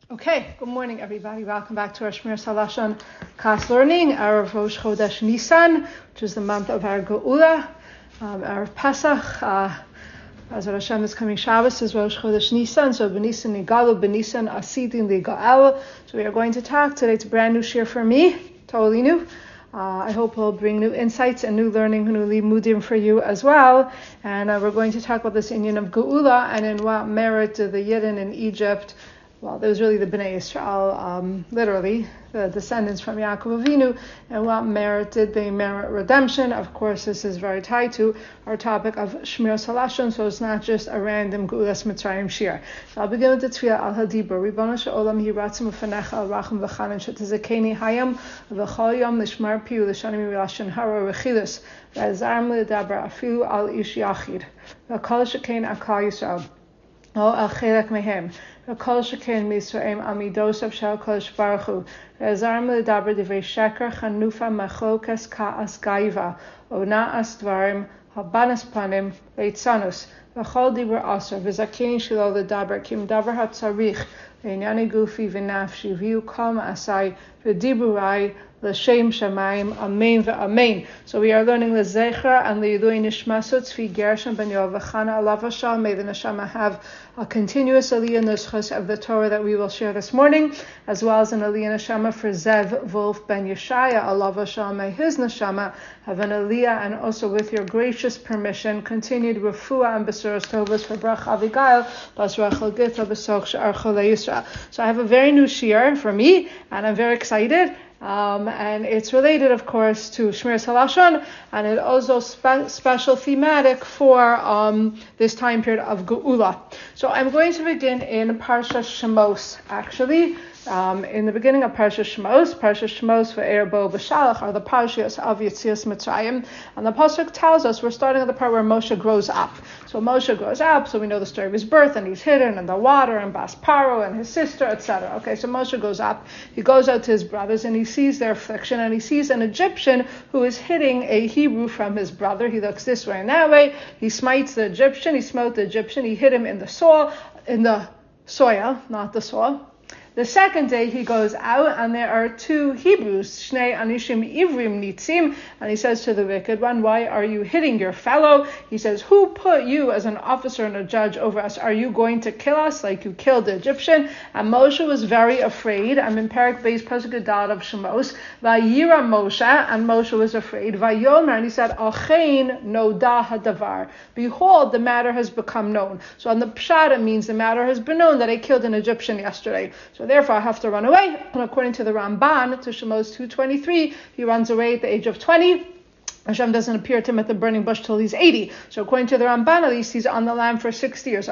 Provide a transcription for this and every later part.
Okay, good morning everybody. Welcome back to our Shmiras Halashon class learning, our Rosh Chodesh Nisan, which is the month of our Geula, our Pesach. As Hashem is coming Shabbos is Rosh Chodesh Nisan, so B'Nisan Nigalu, B'Nisan Asidin Ligael. So we are going to talk today. It's a brand new shir for me, totally new. I hope we'll bring new insights and new learning, new limudim for you as well. And we're going to talk about this Inyan of Geula and in what merit the Yidden in Egypt. Well, there was really the Bnei Yisrael, literally, the descendants from Yaakov Avinu, and what merit did they merit redemption? Of course, this is very tied to our topic of Shmiras Halashon, so it's not just a random Geulas Mitzrayim shir. So I'll begin with the Tefillah al Hadibur. Ribono shel olam hiratzim ufanecha al rachum v'chanan shetizakeni hayam v'chol yom lishmar piu l'shanim milashin hara rechilus v'azarm l'daber afilu al ish yachid v'kol shekein akal Yisrael o al chelek mehem v'kol shekein Misraim amidosav shel kodesh baruch hu v'azarm l'daber divrei sheker chanufa machokas ka'as gaiva o na'as dvarim habanas panim leitzanus v'chol dibur aser v'zakein shelo l'daber kim davar hatzarich v'inyani gufi v'nafshi v'yu kol ma'asai v'diburai l'shem shamayim amen v'amen. So we are learning l'zecher and l'yidui nishmasot tzvi Gershon ben Yoav v'chana alav hashal. May the neshama have a continuous aliyah nuschos of the Torah that we will share this morning, as well as an aliyah neshama for Zev Wolf ben Yeshaya alav hashal. May his neshama have an aliyah, and also with your gracious permission, continued refuah and besuras tovas for Brach Avigail bas Rachel Gita b'soch she'ar cholei Yisrael. So I have a very new shir for me, and I'm very excited. And it's related, of course, to Shmiras Halashon, and it also special thematic for this time period of Geula. So I'm going to begin in Parsha Shemos, actually. In the beginning of Parsha Shemos Va'er Bo B'Shalach are the Parshas of Yetzias Mitzrayim, and the pasuk tells us we're starting at the part where Moshe grows up. So Moshe grows up, so we know the story of his birth, and he's hidden in the water, and Bas Paro and his sister, etc. Okay, so Moshe goes up, he goes out to his brothers, and he sees their affliction, and he sees an Egyptian who is hitting a Hebrew from his brother. He looks this way and that way, he smites the Egyptian, he smote the Egyptian, he hit him in the soil, not the soil. The second day he goes out, and there are two Hebrews, Shnei Anishim Ivrim Nitzim, and he says to the wicked one, why are you hitting your fellow? He says, who put you as an officer and a judge over us? Are you going to kill us like you killed the Egyptian? And Moshe was very afraid. I'm in Parak Beis Pasuk Gadad of Shemos. Vayira Moshe, and Moshe was afraid. Vayomer, and he said, Achein noda hadavar. Behold, the matter has become known. So on the Pshat, it means the matter has been known that I killed an Egyptian yesterday. So therefore I have to run away. And according to the Ramban, to Shemos 2:23, he runs away at the age of 20. Hashem doesn't appear to him at the burning bush till he's 80. So according to the Ramban, at least he's on the land for 60 years.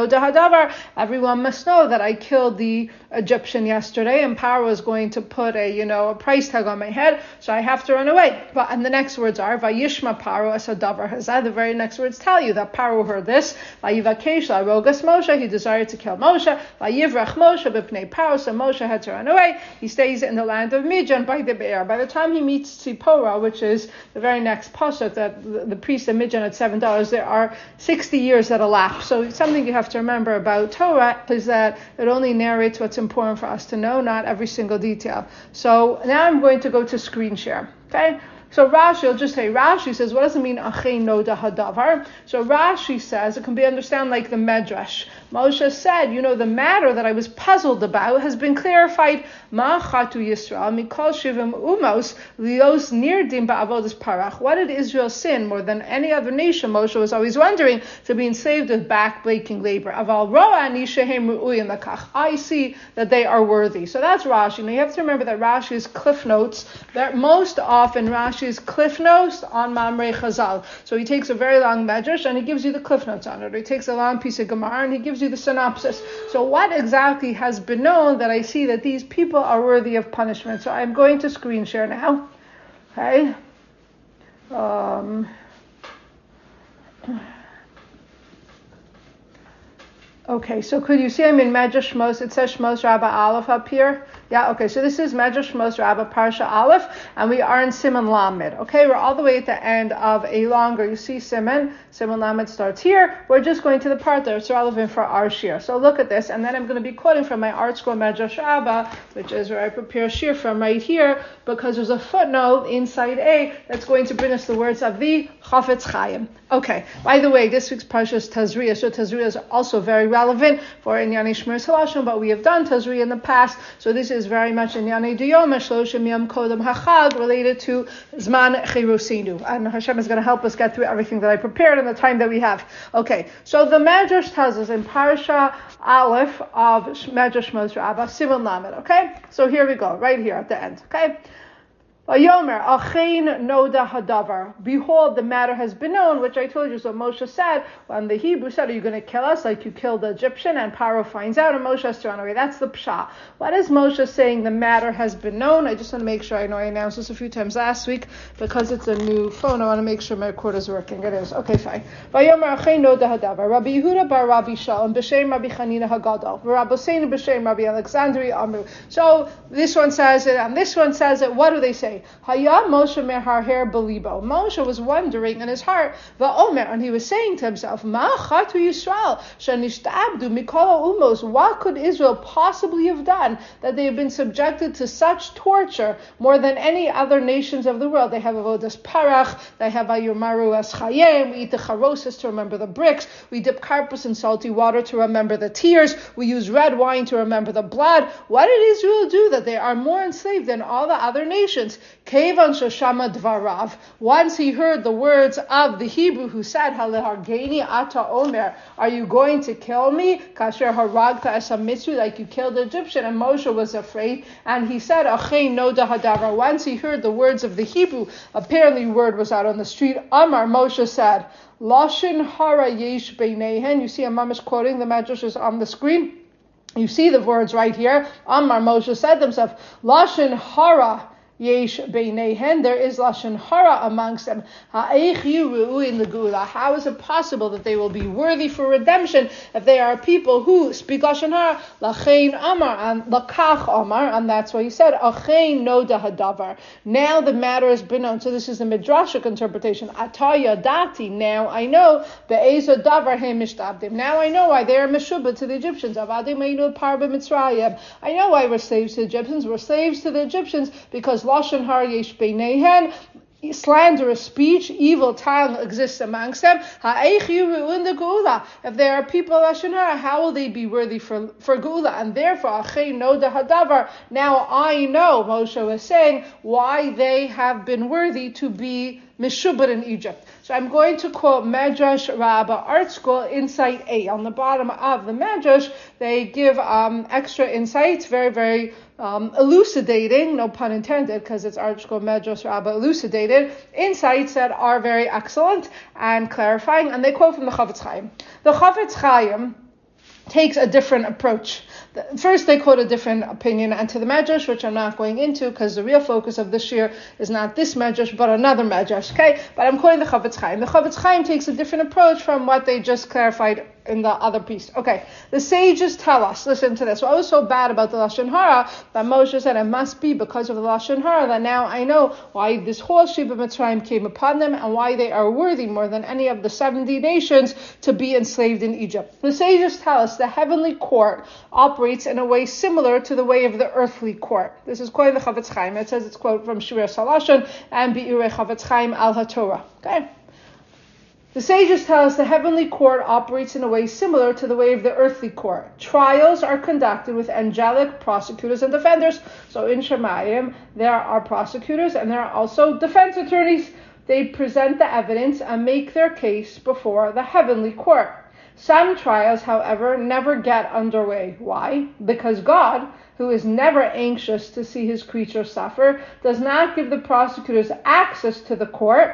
Everyone must know that I killed the Egyptian yesterday, and Paro is going to put a price tag on my head, so I have to run away. And the next words are Vayishma Paro as davar hazeh. The very next words tell you that Paro heard this. Vayivakesh la'rogas Moshe. He desired to kill Moshe. Vayivrach Moshe b'pnei Paro. So Moshe had to run away. He stays in the land of Midian by the Be'er. By the time he meets Tzipora, which is the very next pasuk, that the priest of Midian at $7, there are 60 years that elapse. So something you have to remember about Torah is that it only narrates what's important for us to know, not every single detail. So now I'm going to go to screen share. Okay? So Rashi, I'll just say, Rashi says, what does it mean, Achein noda hadavar? So Rashi says, it can be understood like the Medrash. Moshe said, the matter that I was puzzled about has been clarified. Ma chatu Yisrael mikol shivim umos lios nirdim ba'avodas parach. What did Israel sin more than any other nation? Moshe was always wondering, to be enslaved with back-breaking labor. Aval roa ani shehem ru'uyim lakach. I see that they are worthy. So that's Rashi. Now you have to remember that Rashi is cliff notes. That most often Rashi is cliff notes on Mamrei Chazal. So he takes a very long medrash and he gives you the cliff notes on it. Or he takes a long piece of Gemara and he gives you the synopsis. So what exactly has been known that I see that these people are worthy of punishment? So I'm going to screen share now. Okay. Okay, so could you see I'm in Medrash Shmos? It says Shmos Rabbah Aleph up here. Yeah, okay, so this is Medrash Shmos Rabbah Parsha Aleph, and we are in Siman Lamed. Okay, we're all the way at the end of a longer, you see Siman Lamed starts here. We're just going to the part that's relevant for our shir. So look at this, and then I'm going to be quoting from my art school Medrash Rabbah, which is where I prepare shir from right here, because there's a footnote inside A that's going to bring us the words of the Chafetz Chaim. Okay, by the way, this week's Parsha is Tazria, so Tazria is also very relevant for Inyani Shmir Salashon, but we have done Tazria in the past, so this is very much Inyani Diyom, Shloshim Yom Kodem HaChag, related to Zman Chirusinu. And Hashem is going to help us get through everything that I prepared in the time that we have. Okay, so the Medrash tells us in Parsha Aleph of Medrash Shmos Rabbah, Siman Lamed, okay? So here we go, right here at the end, okay? Vayomer, Achein Noda Hadavar. Behold, the matter has been known, which I told you. So Moshe said, when the Hebrew said, are you going to kill us like you killed the Egyptian? And Paro finds out, and Moshe has to run away. That's the Psha. What is Moshe saying? The matter has been known. I just want to make sure. I know I announced this a few times last week because it's a new phone. I want to make sure my recorder is working. It is. Okay, fine. Vayomer, Achein Noda Hadavar. Rabbi Yehuda bar Rabbi Shalom, B'Shem Rabbi Chanina Hagadol. Rabbi Seinu B'Shem Rabbi Alexandri Amru. So this one says it, and this one says it. What do they say? Haya Moshe meharher belibo. Moshe was wondering in his heart, va'omer, and he was saying to himself, Ma chatu Yisrael shenishtabdu mikol umos. What could Israel possibly have done that they have been subjected to such torture more than any other nations of the world? They have avodas parach, they have ayumaru as chayim, we eat the charoses to remember the bricks, we dip karpus in salty water to remember the tears, we use red wine to remember the blood. What did Israel do that they are more enslaved than all the other nations? Kevan shoshama dvarav. Once he heard the words of the Hebrew who said, Halehargeni ata omer, are you going to kill me? Kasher haragta es hamitzu, like you killed the Egyptian. And Moshe was afraid, and he said, Achein noda hadavar. Once he heard the words of the Hebrew, apparently word was out on the street. Amar, Moshe said, Lashon hara yesh beinehen. You see, Imam is quoting, the Medrash is on the screen. You see the words right here. Amar, Moshe said to himself, Lashon hara yesh beinehen, there is lashon hara amongst them. Ha'eich yiru'u in the gula. How is it possible that they will be worthy for redemption if they are people who speak lashon hara? Lachein amar and lakach amar, and that's why he said achein noda hadavar. Now the matter has been known. So this is the midrashic interpretation. Ataya dati. Now I know be'ezo davar he mishtabdim. Now I know why they are meshubah to the Egyptians. Avadim einu parba mitzrayim. I know why we're slaves to the Egyptians. We're slaves to the Egyptians because lashon hara yesh beinehen, slanderous speech, evil tongue exists amongst them. Ha'eich yiru'u in the geula. If there are people lashon hara, how will they be worthy for geula? And therefore, achein noda hadavar. Now I know, Moshe was saying, why they have been worthy to be mishubad in Egypt. So I'm going to quote Medrash Rabbah Art School Insight 8. On the bottom of the Medrash, they give extra insights, very, very elucidating, no pun intended, because it's Art School Medrash Rabbah elucidated, insights that are very excellent and clarifying, and they quote from the Chafetz Chaim. The Chafetz Chaim takes a different approach. First, they quote a different opinion and to the Medrash, which I'm not going into because the real focus of this year is not this Medrash, but another Medrash, okay? But I'm quoting the Chafetz Chaim. The Chafetz Chaim takes a different approach from what they just clarified in the other piece. Okay, the sages tell us, listen to this. What was so bad about the Lashon Hara that Moshe said it must be because of the Lashon Hara that now I know why this whole Sheba Mitzrayim came upon them and why they are worthy more than any of the 70 nations to be enslaved in Egypt. The sages tell us the heavenly court operates in a way similar to the way of the earthly court. This is quoting the Chafetz Chaim. It says it's quote from Shir Salashon and Be'irei Chafetz Chaim al HaTorah. Okay? The sages tell us the heavenly court operates in a way similar to the way of the earthly court. Trials are conducted with angelic prosecutors and defenders. So in Shemayim, there are prosecutors and there are also defense attorneys. They present the evidence and make their case before the heavenly court. Some trials, however, never get underway. Why? Because God, who is never anxious to see his creatures suffer, does not give the prosecutors access to the court,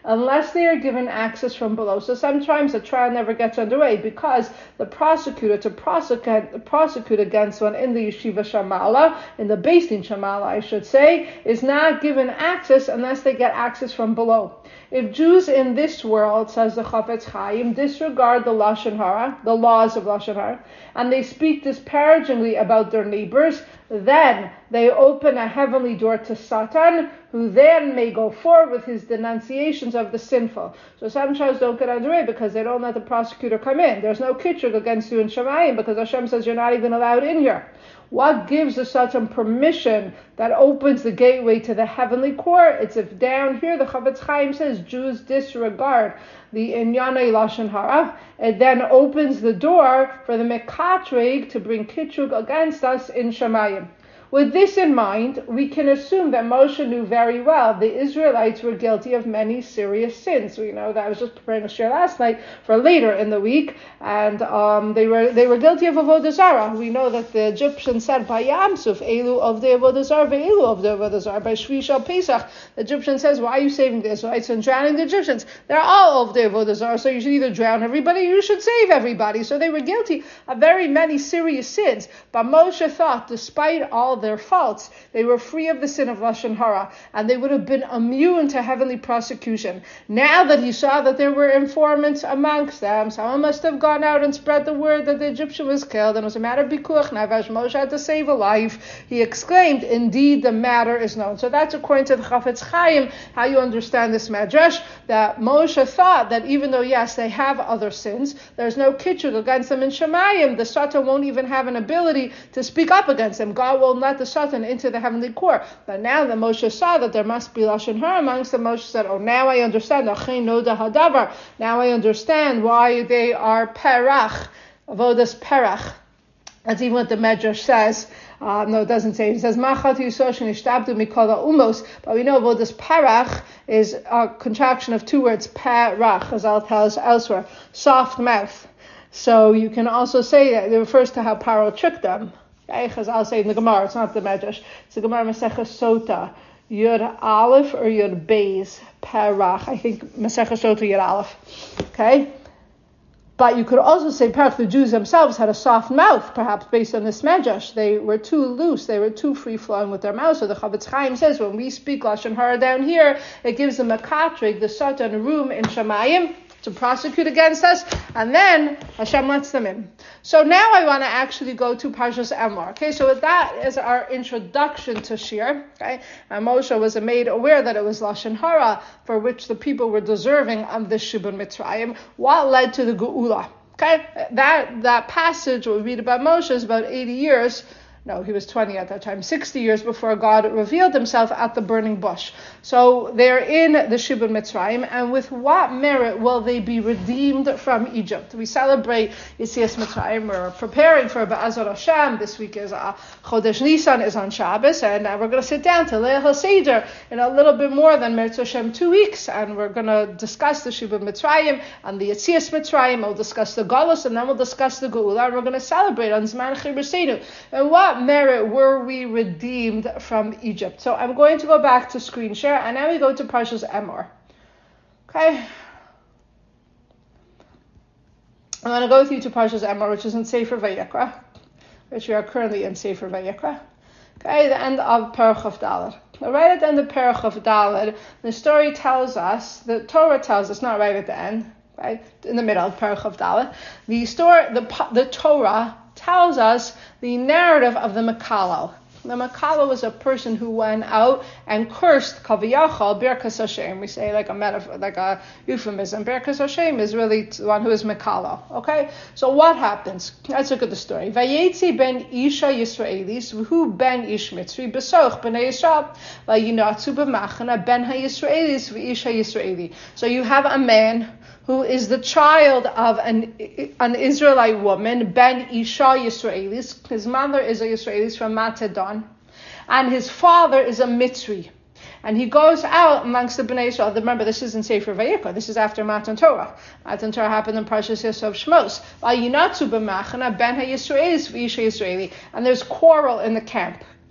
unless they are given access from below. So sometimes the trial never gets underway because the prosecutor to prosecute against one in the yeshiva shamala, in the Beis Din shamala I should say, is not given access unless they get access from below. If Jews in this world, says the Chafetz Chaim, disregard the Lashon Hara, the laws of Lashon Hara, and they speak disparagingly about their neighbors, then they open a heavenly door to Satan, who then may go forward with his denunciations of the sinful. So some trials don't get underway because they don't let the prosecutor come in. There's no kitrug against you in Shemayim because Hashem says you're not even allowed in here. What gives the Satan permission that opens the gateway to the heavenly court? It's if down here the Chafetz Chaim says Jews disregard the Inyanei Lashon Hara, it then opens the door for the Mekatreg to bring kitrug against us in Shemayim. With this in mind, we can assume that Moshe knew very well the Israelites were guilty of many serious sins. We know that. I was just preparing a share last night for later in the week, and they were guilty of avodah zarah. We know that the Egyptians said by Yamsuf, Elu of the avodah zarah, Elu of the avodah zarah. By Shvi Shal Pesach, the Egyptian says, "Why are you saving the Israelites and drowning the Egyptians? They're all of the avodah zarah, so you should either drown everybody or you should save everybody." So they were guilty of very many serious sins. But Moshe thought, despite all their faults, they were free of the sin of Lashon Hara, and they would have been immune to heavenly prosecution. Now that he saw that there were informants amongst them, someone must have gone out and spread the word that the Egyptian was killed, and it was a matter of bikuach nefesh. Moshe had to save a life. He exclaimed, "Indeed, the matter is known." So that's according to the Chafetz Chaim, how you understand this medrash, that Moshe thought that even though, yes, they have other sins, there's no kitrug against them in Shemayim. The Satan won't even have an ability to speak up against them. God will let the Satan into the heavenly court. But now that Moshe saw that there must be Lashon Hara amongst them, Moshe said, "Oh, now I understand. Now I understand why they are perach, avodas perach." That's even what the Medrash says. No, it doesn't say. It says, "Machat yisoshin ishtabdu mikola umos." But we know avodas perach is a contraction of two words, perach, Chazal tells elsewhere, soft mouth. So you can also say that it refers to how Paro tricked them. I'll say in the Gemara, it's not the Medrash. It's the Gemara Maseches Sota, Yud Aleph or Yud Beis, Perach. I think Maseches Sota Yud Aleph. Okay? But you could also say perhaps the Jews themselves had a soft mouth, perhaps based on this Medrash. They were too loose, they were too free-flowing with their mouth. So the Chafetz Chaim says when we speak Lashon Hara down here, it gives them a katrig, the Satan room in Shemayim, to prosecute against us, and then Hashem lets them in. So now I want to actually go to Parshas Emor. Okay, so that is our introduction to Shir. Okay, and Moshe was made aware that it was Lashon Hara for which the people were deserving of the Shibud Mitzrayim. What led to the Geula? Okay, that passage we read about Moshe is about 80 years. No, he was 20 at that time, 60 years before God revealed himself at the burning bush. So they're in the Shibud Mitzrayim, and with what merit will they be redeemed from Egypt? We celebrate Yetzias Mitzrayim. We're preparing for Be'ezrat Hashem. This week is Chodesh Nisan is on Shabbos, and we're going to sit down to Leil HaSeder in a little bit more than Meretz Hashem 2 weeks, and we're going to discuss the Shibud Mitzrayim and the Yetzias Mitzrayim. We'll discuss the Galus, and then we'll discuss the Geula, and we're going to celebrate on Zman Chibur. And what merit were we redeemed from Egypt? So I'm going to go back to screen share, and now we go to Parshas Emor. Okay. I'm going to go with you to Parshas Emor, which is in Sefer Vayikra, which we are currently in Sefer Vayikra. Okay, the end of Perach of Daled. Right at the end of Perach of Daled, the story tells us, the Torah tells us, not right at the end, right in the middle of Perach of Daled, the Torah tells us the narrative of the Makalo. The Makalo was a person who went out and cursed Kaviyachal, Birkas Hashem. We say like a metaphor, like a euphemism. Birkas Hashem is really the one who is Makalo. Okay? So what happens? Let's look at the story. Vayetzi ben Isha Yisraelis, who ben Ish Mitzri, Besoch ben Yisrael, Vayinatzu b'machana ben ha-Yisraelis v'Isha Yisraeli. So you have a man who is the child of an Israelite woman, Ben Isha Yisraelis. His mother is a Yisraelis from Matedon, and his father is a Mitzri. And he goes out amongst the Bnei Israel. Remember, this is in Sefer Vayikra. This is after Matan Torah. Matan Torah happened in Parshas Yosef Shmos. Vayinatzu b'machana ben ha-Yisraelis v'Isha Yisraeli. And there's quarrel in the camp.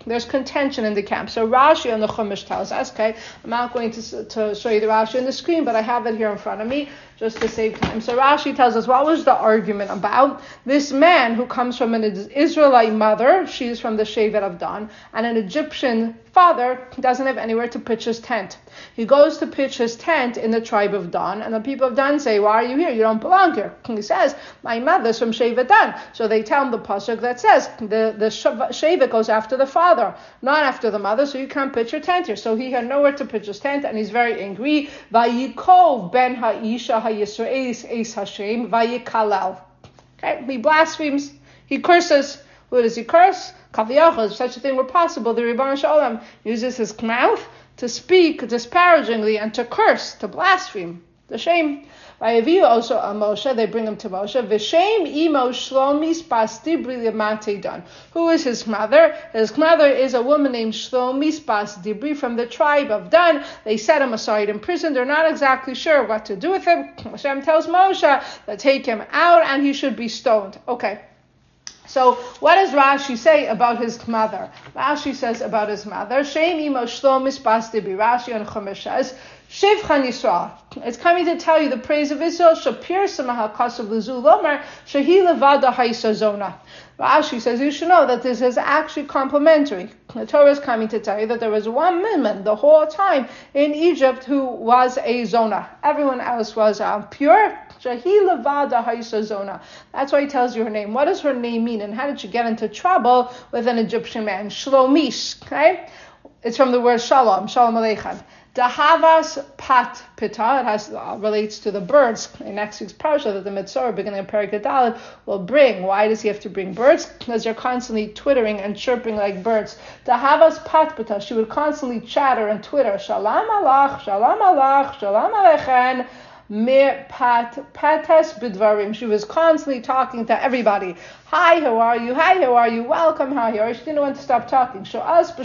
There's contention in the camp. So Rashi on the Chumash tells us, okay, I'm not going to show you the Rashi on the screen, but I have it here in front of me just to save time. So Rashi tells us, what was the argument about? This man who comes from an Israelite mother, she's from the Shevet of Dan, and an Egyptian father doesn't have anywhere to pitch his tent. He goes to pitch his tent in the tribe of Dan, and the people of Dan say, why are you here? You don't belong here. And he says, my mother's from Shevet Dan. So they tell him the pasuk that says, the Shevet goes after the father, not after the mother, so you can't pitch your tent here. So he had nowhere to pitch his tent, and he's very angry. Vayikov ben ha'isha ha'yisraelis es Hashem vayikalel. Okay, he blasphemes, he curses. Who does he curse? Kaviyachos, if such a thing were possible, the Rebbeinu Shalom uses his mouth to speak disparagingly and to curse, to blaspheme. The shame. Vayaviu also a Moshe, they bring him to Moshe. V'shem imo Shlomis bas Dibri lemate dan. Who is his mother? His mother is a woman named Shlomis bas Dibri from the tribe of Dan. They set him aside in prison. They're not exactly sure what to do with him. Hashem tells Moshe to take him out and he should be stoned. Okay. So what does Rashi say about his mother? Rashi says about his mother, Shem imo Shlomis bas Dibri. Rashi on Chumash says, Shivchan Yisrael. It's coming to tell you the praise of Israel. Shapir Samahal Kasav Luzul Lomar Shahi Levada Haisa Zona. Rashi says you should know that this is actually complimentary. The Torah is coming to tell you that there was one woman the whole time in Egypt who was a Zona. Everyone else was pure. Shahi Levada Haisa Zona. That's why he tells you her name. What does her name mean? And how did she get into trouble with an Egyptian man? Shlomish. Okay? It's from the word Shalom. Shalom Aleichem. Dahavas pat pita, it relates to the birds in next week's parsha that the Mitzvah, beginning of Perek Dalet, will bring. Why does he have to bring birds? Because they're constantly twittering and chirping like birds. Dahavas pat pita, she would constantly chatter and twitter. Shalom alach, shalom alach, shalom alechen. Bidvarim. She was constantly talking to everybody. Hi, how are you? Hi, how are you? Welcome, how are you? She didn't know when to stop talking. She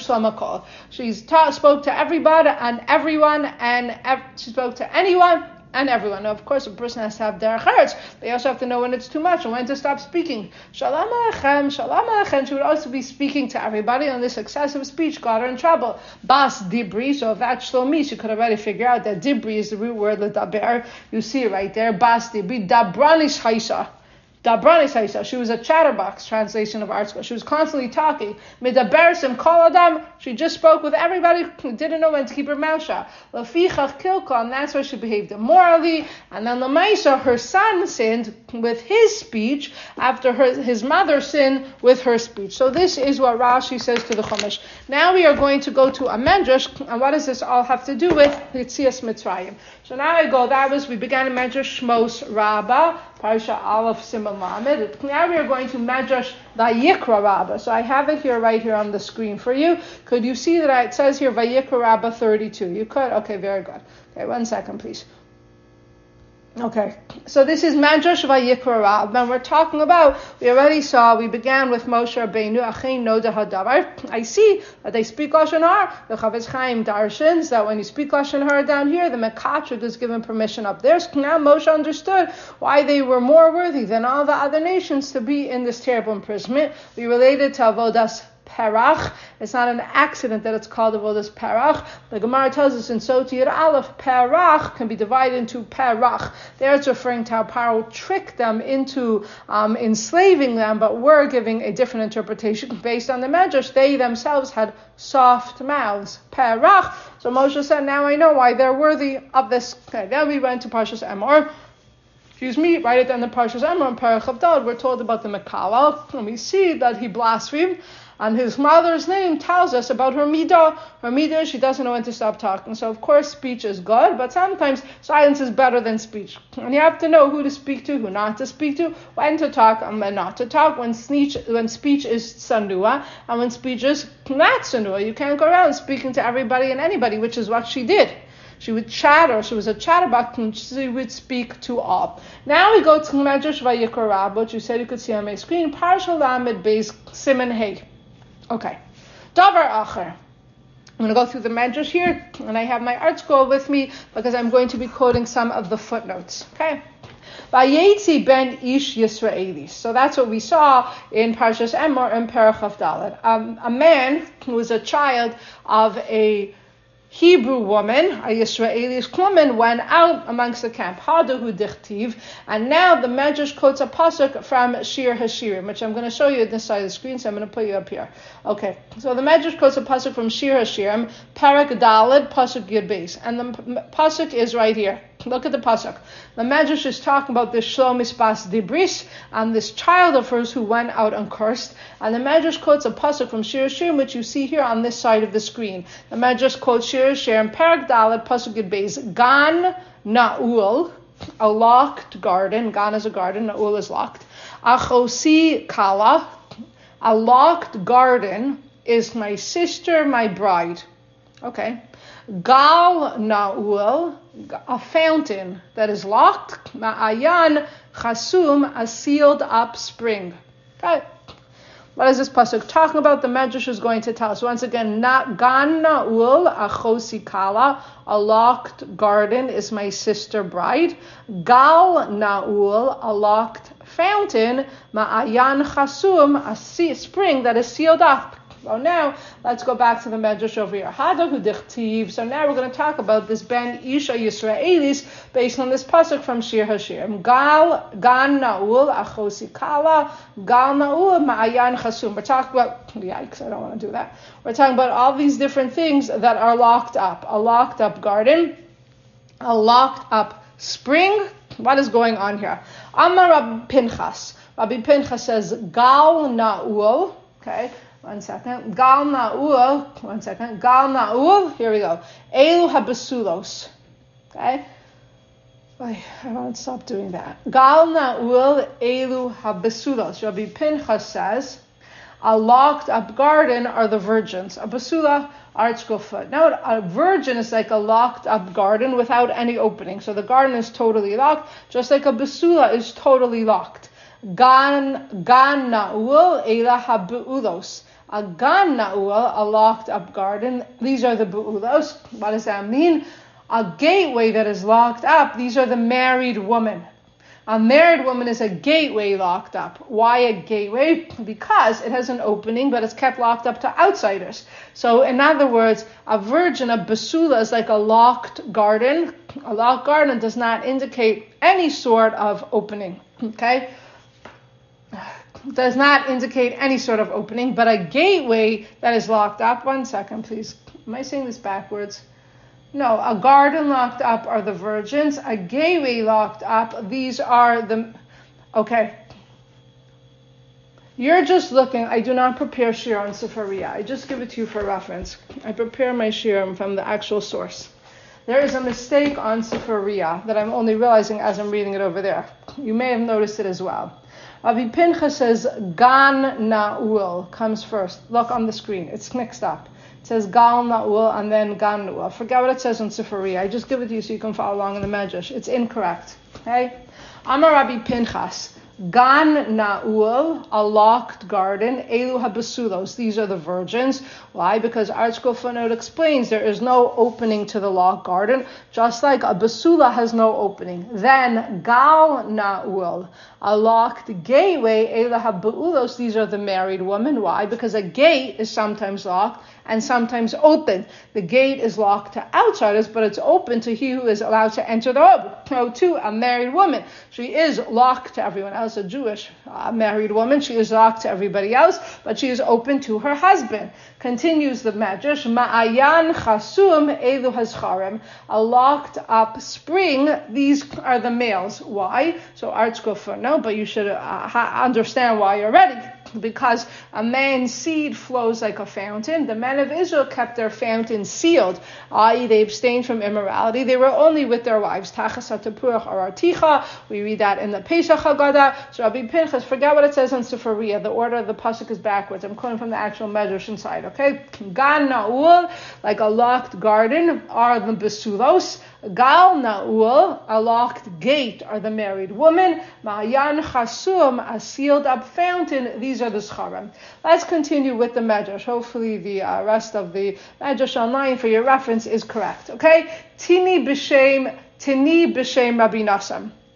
spoke to everybody and everyone, and she spoke to anyone and everyone. Now, of course, a person has to have their hearts. They also have to know when it's too much and when to stop speaking. Shalom Aleichem, Shalom Aleichem. She would also be speaking to everybody, and this excessive speech got her in trouble. Bas Dibri, so if that's Shlomi, she could already figure out that Dibri is the root word, Ledaber. You see it right there. Bas Dibri, Dabranish Haisha. Dabranis Haisa, she was a chatterbox translation of ArtScroll. She was constantly talking. Midabersim kol adam, she just spoke with everybody who didn't know when to keep her mouth shut. Lafichach kilka, and that's why she behaved immorally. And then Lamaisa, her son sinned with his speech after his mother sinned with her speech. So this is what Rashi says to the Chumash. Now we are going to go to a Medrash, and what does this all have to do with Yetzias Mitzrayim? So now we began a Medrash Shmos Rabbah, Parsha Aleph Simon Lamed. Now we are going to Medrash Vayikra Rabbah. So I have it here, right here on the screen for you. Could you see that it says here Vayikra Rabbah 32? You could? Okay, very good. Okay, 1 second, please. Okay, so this is Medrash Vayikra Rabbah. Now we're talking about, we began with Moshe Rabbeinu, Achein Noda Hadavar. I see that they speak Lashon Hara. The Chavetz Chaim darshans that when you speak Lashon Hara down here, the Mekatrik is given permission up there. So now Moshe understood why they were more worthy than all the other nations to be in this terrible imprisonment. We related to Avodas Perach. It's not an accident that it's called Avodas Perach. The Gemara tells us in Sotir Aleph, Perach can be divided into Perach. There it's referring to how Paro tricked them into enslaving them, but we're giving a different interpretation based on the Medrash. They themselves had soft mouths. Perach. So Moshe said, now I know why they're worthy of this. Okay, then we went to Parshas Emor. Right at the end of Parshas Emor and Parach Avdad, we're told about the Mekalal, and we see that he blasphemed. And his mother's name tells us about her midah. Her midah, she doesn't know when to stop talking. So of course speech is good, but sometimes silence is better than speech. And you have to know who to speak to, who not to speak to, when to talk and when not to talk, when speech is sandua and when speech is not sandua. You can't go around speaking to everybody and anybody, which is what she did. She would chatter. She was a chatterbox, and she would speak to all. Now we go to Medrash Vayikra Rabbah, which you said you could see on my screen. Parsha Lamed Beis Siman Hey. Okay. Davar Acher. I'm going to go through the Medrash here, and I have my ArtScroll with me because I'm going to be quoting some of the footnotes. Okay. Vayetzi ben ish Yisraelis. So that's what we saw in Parshas Emor and Perach Dalet. A man who was a child of a Hebrew woman, a Yisraeli woman, went out amongst the camp. Hadahu dichtiv, and now the Medrash quotes a pasuk from Shir Hashirim, which I'm going to show you at this side of the screen, so I'm going to put you up here. Okay, so the Medrash quotes a pasuk from Shir Hashirim, Parak Daled, pasuk Yud Beis, and the pasuk is right here. Look at the pasuk. The Medrash is talking about this Shlomis Bas Dibris, and this child of hers who went out uncursed. And the Medrash quotes a pasuk from Shir Hashirim, which you see here on this side of the screen. The Medrash quotes Shir Hashirim, Parak Daled, pasuk Yud Beis, Gan Na'ul, a locked garden. Gan is a garden, Na'ul is locked. Achosi Kala, a locked garden is my sister, my bride. Okay. Gal Na'ul, a fountain that is locked. Ma'ayan Chasum, a sealed up spring. Okay. What is this pasuk talking about? The Medrash is going to tell us. Once again, Gan Na'ul, Achosi Kala, a locked garden is my sister bride. Gal Na'ul, a locked fountain. Ma'ayan Chasum, a spring that is sealed up. Well, now let's go back to the Medrash over here. Hadahu dichtiv. So now we're going to talk about this Ben Isha Yisraelis based on this pasuk from Shir Hashirim. Gan Na'ul Achosi Kala, Gal Na'ul Ma'ayan Chasum. We're talking about, yikes, I don't want to do that. We're talking about all these different things that are locked up. A locked up garden, a locked up spring. What is going on here? Amar Rabbi Pinchas. Rabbi Pinchas says, Gal Na'ul, okay, one second. Gal Na'ul, one second. Gal Na'ul, here we go. Elu habasulos. Okay? I won't stop doing that. Gal Na'ul, Elu habasulos. Rabbi Pinchas says, a locked up garden are the virgins. A basula, article foot. Now, a virgin is like a locked up garden without any opening. So the garden is totally locked, just like a basula is totally locked. Gan Na'ul, Ela habu'ulos. A Gan Na'ul, a locked up garden. These are the bu'ulos. What does that mean? A gateway that is locked up. These are the married women. A married woman is a gateway locked up. Why a gateway? Because it has an opening, but it's kept locked up to outsiders. So in other words, a virgin, a basula, is like a locked garden. A locked garden does not indicate any sort of opening. Okay? Does not indicate any sort of opening, but a gateway that is locked up. One second, please. Am I saying this backwards? No, a garden locked up are the virgins. A gateway locked up, these are the... Okay. You're just looking. I do not prepare shir on Sefaria. I just give it to you for reference. I prepare my shir from the actual source. There is a mistake on Sefaria that I'm only realizing as I'm reading it over there. You may have noticed it as well. Rabbi Pinchas says Gan Na'ul comes first. Look on the screen. It's mixed up. It says Gal Na'ul and then Gan Na'ul. Forget what it says on Sefaria. I just give it to you so you can follow along in the Medrash. It's incorrect. Okay? Amar Rabbi Pinchas. Gan Na'ul, a locked garden. Elu habasulos, these are the virgins. Why? Because article footnote explains there is no opening to the locked garden, just like a basula has no opening. Then Gal Na'ul, a locked gateway. Elu habu'ulos, these are the married women. Why? Because a gate is sometimes locked and sometimes open. The gate is locked to outsiders, but it's open to he who is allowed to enter the home. To a married woman. She is locked to everyone else. A Jewish married woman, she is locked to everybody else, but she is open to her husband. Continues the Medrash, Ma'ayan Chasum Elu Hazcharim, a locked up spring, these are the males. Why? So article for no, but you should understand why already. Because a man's seed flows like a fountain. The men of Israel kept their fountain sealed, i.e. they abstained from immorality. They were only with their wives. Tachas hatapurach or articha. We read that in the Pesach Haggadah. So Rabbi Pinchas, forget what it says on Sefaria. The order of the pasuk is backwards. I'm quoting from the actual Medrash inside. Okay, Gan Na'ul, like a locked garden, are the besulos. Gal Na'ul, a locked gate, are the married woman. Ma'ayan Chasum, a sealed up fountain, these are the Scharim. Let's continue with the Medrash. Hopefully the rest of the Medrash online for your reference is correct. Okay? Tini b'shem Rabbi Nassim.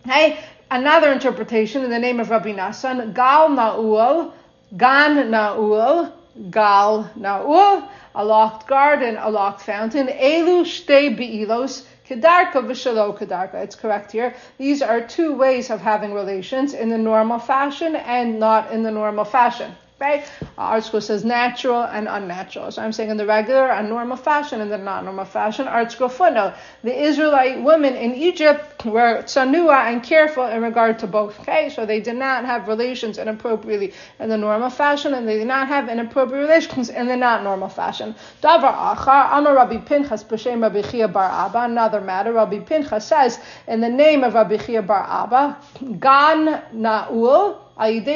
Okay, another interpretation in the name of Rabbi Nassan, Gal Na'ul, Gan Na'ul, Gal Na'ul, a locked garden, a locked fountain, Elu Shtei Be'ilos, Kedarka v'shalo kedarka. It's correct here. These are two ways of having relations, in the normal fashion and not in the normal fashion. Right? ArtScroll says natural and unnatural. So I'm saying in the regular and normal fashion and the non-normal fashion. ArtScroll footnote. The Israelite women in Egypt were tsanua and careful in regard to both. Okay, so they did not have relations inappropriately in the normal fashion, and they did not have inappropriate relations in the not normal fashion. Davar achar, Amar Rabbi Pinchas b'shem Rabbi Chia bar Abba. Another matter, Rabbi Pinchas says in the name of Rabbi Chia bar Abba, Gan Na'ul, so now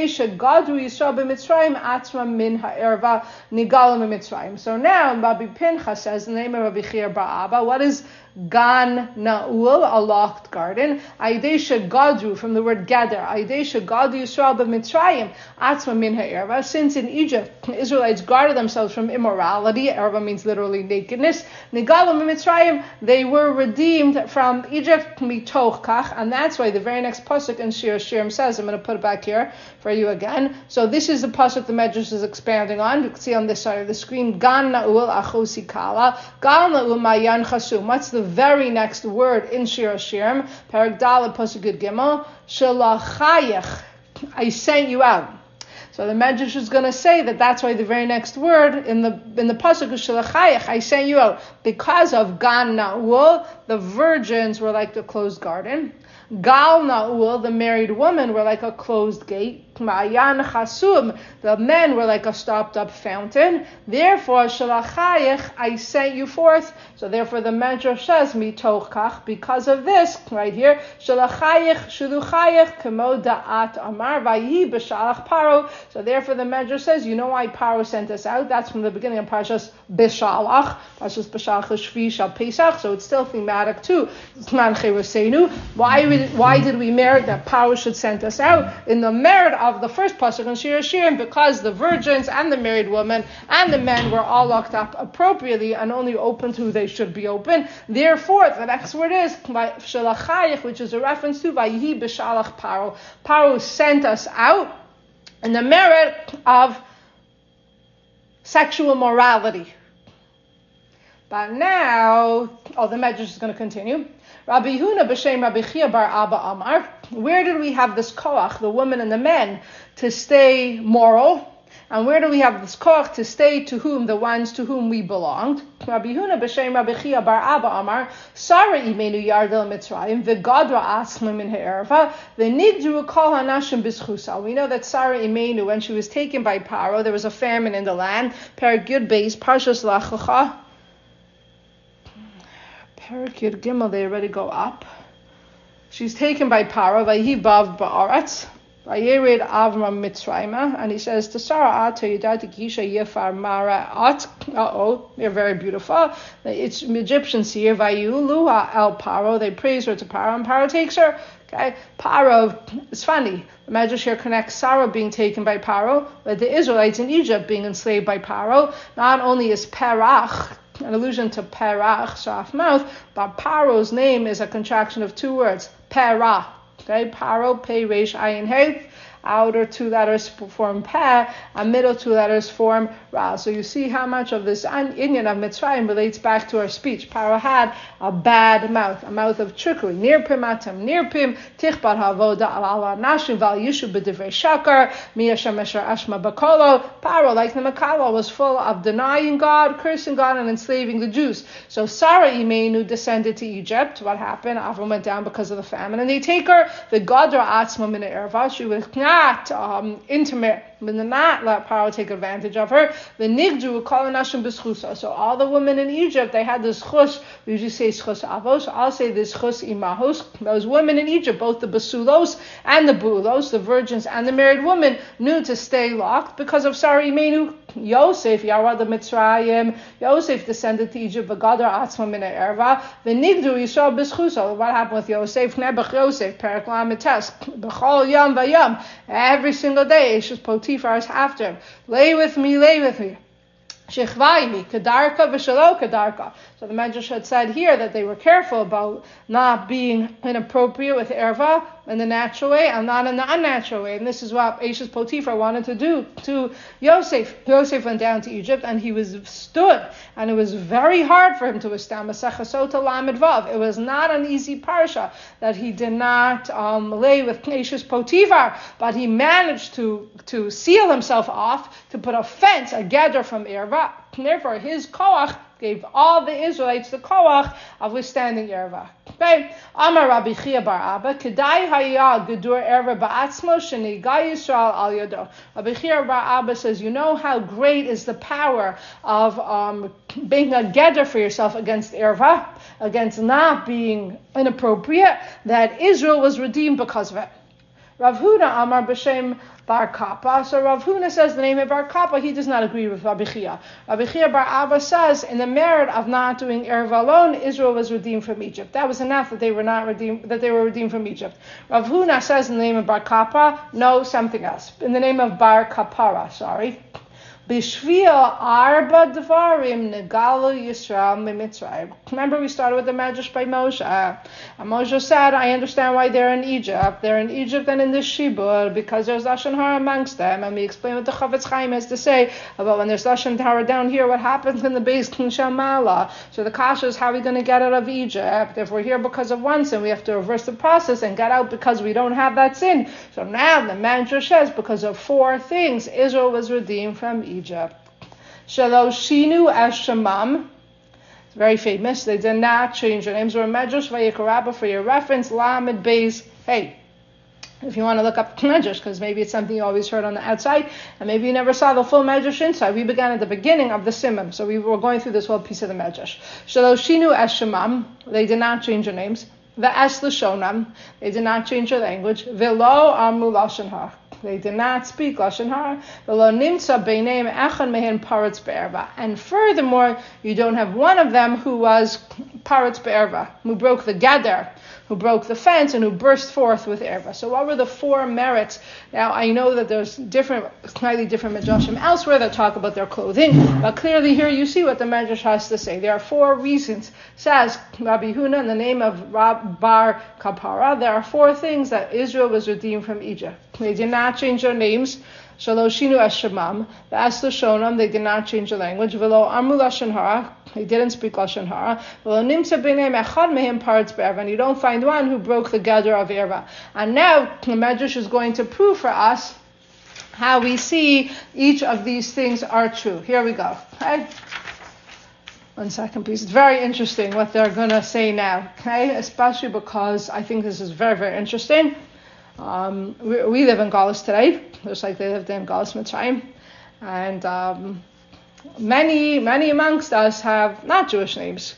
Rabbi Pinchas says in the name of Rabbi Chia bar Abba, what is Gan Na'ul, a locked garden? Aidesha Gadru, from the word gather. Aidesha Gadu Yisrael b'Mitzrayim atzma min ha'erva. Since in Egypt the Israelites guarded themselves from immorality, erva means literally nakedness. Nigalim b'Mitzrayim, they were redeemed from Egypt mitoch kach, and that's why the very next pasuk in Shir Shirim says, I'm going to put it back here for you again. So this is the pasuk the Medrash is expanding on. You can see on this side of the screen, Gan Na'ul achosi kala, Gan Na'ul mayan chasum. What's the very next word in Shir Shirim? Perek Daled pasuk Yud Gimel, Shalachayach, I sent you out. So the Medrash is going to say that that's why the very next word in the pasuk is Shalachayach, I sent you out, because of Gan Na'ul, the virgins were like the closed garden. Gal Na'ul, the married women, were like a closed gate. Ma'ayan Chasum, the men were like a stopped-up fountain. Therefore, Shalachayach, I sent you forth. So therefore, the Medrash says, Mitoch kach, because of this, right here, Shalachayach, Shuluchayach, Kemo Da'at Amar, Vayi B'Shalach Paro. So therefore, the Medrash says, you know why Paro sent us out? That's from the beginning of Parshas B'Shalach. Parshas B'Shalach is Shvi Shal Pesach, so it's still thematic too. Zman Cherusenu. Why did we merit that Paro should send us out? In the merit of the first pasuk in Shir Shirim, because the virgins and the married women and the men were all locked up appropriately and only open to who they should be open. Therefore, the next word is Shalachayach, which is a reference to Vayihi B'Shalach Paro. Paro sent us out in the merit of sexual morality. But now, the Medrash is going to continue. Rabbi Huna b'shem Rabbi Chia bar Abba Amar, where did we have this koach, the women and the men, to stay moral? And where do we have this koach to stay to whom, the ones to whom we belonged? Rabbi Huna b'shem Rabbi Chia bar Abba Amar, Sara imenu yardel Mitzrayim, v'gadra asma min ha'erva, v'nigdu kol hanashim b'schusa. We know that Sara imenu, when she was taken by Paro, there was a famine in the land. Perek Yud Beis, Parshas Lach Lecha. Perek Yud Gimel, they already go up. She's taken by Paro, Vayihi Bav Ba'aretz, Vayered Avram Mitzrayim, and he says to Sarah, Gisha Yefar Mara they're very beautiful. It's Egyptians here, Vayulu El Paro, they praise her to Paro, and Paro takes her. Okay, Paro, it's funny. The Medrash here connects Sarah being taken by Paro with the Israelites in Egypt being enslaved by Paro. Not only is Perach an allusion to Perach, soft mouth, but Paro's name is a contraction of two words, Perah. Okay, Paro, Pei, Reish, Ayin, Hey. Outer two letters form Peh, and middle two letters form Ra. So you see how much of this Inyan of Mitzrayim relates back to our speech. Paro had a bad mouth, a mouth of trickery. Nirpim atem nirpim, tichbar havoda ala nashim val yishu b'divrei shakar, miyashem esher ashma bakolo. Paro, like the Makala, was full of denying God, cursing God, and enslaving the Jews. So Sarah Imenu descended to Egypt. What happened? Avram went down because of the famine, and they take her. The Gadra atzma min erva. She was not intimate, but not let Paro take advantage of her. The nigdu calling nashim b'schusa. So all the women in Egypt, they had this chus. We usually say schus avos. I'll say this chus imahos. Those women in Egypt, both the basulos and the bulos, the virgins and the married women, knew to stay locked because of Sarah Imenu. Yosef, Yarad the Mitzrayim, Yosef descended to Egypt, V'gadar atzma min ha'erva, v'nigdu Yisrael b'schusa. What happened with Yosef? Nebuch Yosef, Perek Lametes, B'chol yom v'yom. Every single day, Ishes Potiphar is after him. Lay with me. Shechvaymi, Kedarka v'shalo Kedarka. So the Medrash had said here that they were careful about not being inappropriate with erva, in the natural way and not in the unnatural way. And this is what Eshes Potiphar wanted to do to Yosef. Yosef went down to Egypt and he withstood, and it was very hard for him to withstand. Masechah Sota Lamed Vav. It was not an easy parsha that he did not lay with Eshes Potiphar, but he managed to seal himself off, to put a fence, a gather from Erva. Therefore, his koach gave all the Israelites the koach of withstanding Erva. Okay. Amar Rabbi Chia bar Abba, Kedai haya gedur Erva ba'atzmo sheniga Yisrael al yado. Rabbi Chia bar Abba says, you know how great is the power of being a gather for yourself against Erva, against not being inappropriate, that Israel was redeemed because of it. Rav Huna Amar b'shem Bar Kappa. So Rav Huna says the name of Bar Kappa. He does not agree with Rabbi Chia. Rabbi Chia bar Abba says in the merit of not doing Erva alone, Israel was redeemed from Egypt. That was enough that they were not redeemed, that they were redeemed from Egypt. Rav Huna says in the name of Bar Kappa, no, something else. In the name of Bar Kapara, Bishvil arba dvarim negalu Yisrael mimitzrayim. Remember, we started with the Medrash by Moshe. And Moshe said, I understand why they're in Egypt. They're in Egypt and in the Shibur because there's Lashon Hara amongst them. And we explain what the Chavetz Chaim has to say about when there's Lashon Hara down here, what happens in the base Shamala. So the kasha is, how are we going to get out of Egypt? If we're here because of one sin, we have to reverse the process and get out because we don't have that sin. So now the Medrash says, because of four things, Israel was redeemed from Egypt. Shaloshinu as Shemam. It's very famous. They did not change their names. We're Medrash Vayikra Rabbah for your reference. Lamed Beis. Hey, if you want to look up Medrash, because maybe it's something you always heard on the outside, and maybe you never saw the full Medrash inside. We began at the beginning of the Simim, so we were going through this whole piece of the Medrash. Shaloshinu as Shemam. They did not change their names. Ve'es Lashonam. They did not change their language. Ve'lo Amu Lashon Hara. They did not speak Lashon Hara. And furthermore, you don't have one of them who was Paretz Be'erva, who broke the gather, who broke the fence, and who burst forth with Erva. So what were the four merits? Now, I know that there's slightly different Midrashim elsewhere that talk about their clothing, but clearly here you see what the Midrash has to say. There are four reasons. Says Rabbi Huna in the name of Rab Bar Kapara, there are four things that Israel was redeemed from Egypt. They did not change their names. Shaloshinu as Shemam. Ve'as Lashonam, they did not change their language. Velo Amu Lashon Hara, they didn't speak Lashon Hara. Velo Nimtza B'nei Echad Mehem Paretz Be'erva, and you don't find one who broke the gather of Erva. And now the Medrash is going to prove for us how we see each of these things are true. Here we go. Okay? 1 second, please. It's very interesting what they're going to say now. Okay? Especially because I think this is very, very interesting. We live in Galus today, just like they lived in Galus Mitzrayim, and many amongst us have not Jewish names.